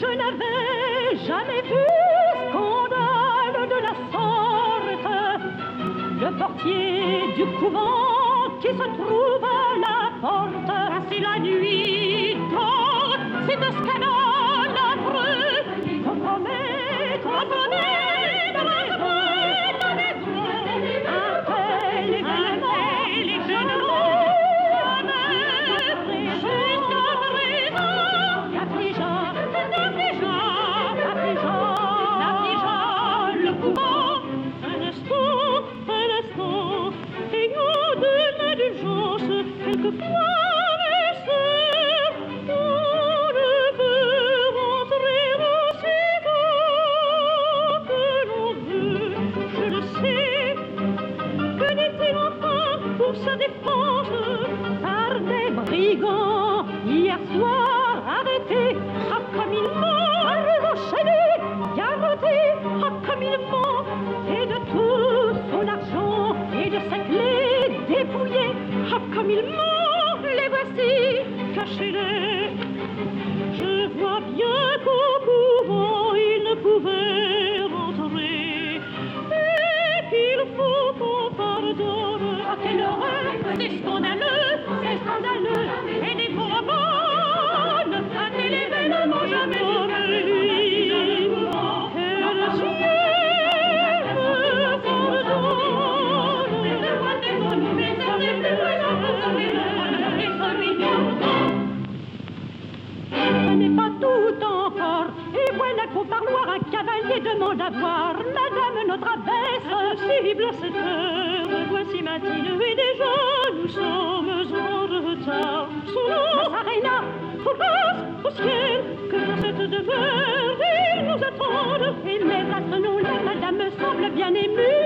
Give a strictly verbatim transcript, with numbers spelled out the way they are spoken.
Je n'avais jamais vu scandale de la sorte. Le portier du couvent qui se trouve à la porte, c'est la nuit torte, c'est un scandale affreux. Compromet, compromet, de raison, de raison. Un tel événement, je ne jamais, jusqu'à présent, affligeant, affligeant, affligeant, affligeant le couvent. Un instant, un instant, ayant de l'indulgence, quelquefois. Sa défense par des brigands hier soir arrêtés. Ah, comme il ment, enchaîné, garrotté. Ah, comme il ment, et de tout son argent et de sa clé dépouillée. Ah, comme il ment, les voici, cachez-les. Je vois bien qu'au couvent il ne pouvait rentrer et qu'il faut qu'on pardonne. Ah, quelle horreur, c'est scandaleux, c'est scandaleux, et des bonbonnes, un tel événement jamais vu. Et le ciel me pardonne, mais ça n'est plus ce n'est pas tout encore, et voilà qu'au parloir un cavalier demande à voir Madame notre abbesse, cible à cette heure. Voici matin et déjà nous sommes en retard. Son nom, Sarena, faut grâce au ciel que dans cette demeure ils nous attendent. Et les astres nous là, Madame me semble bien émue.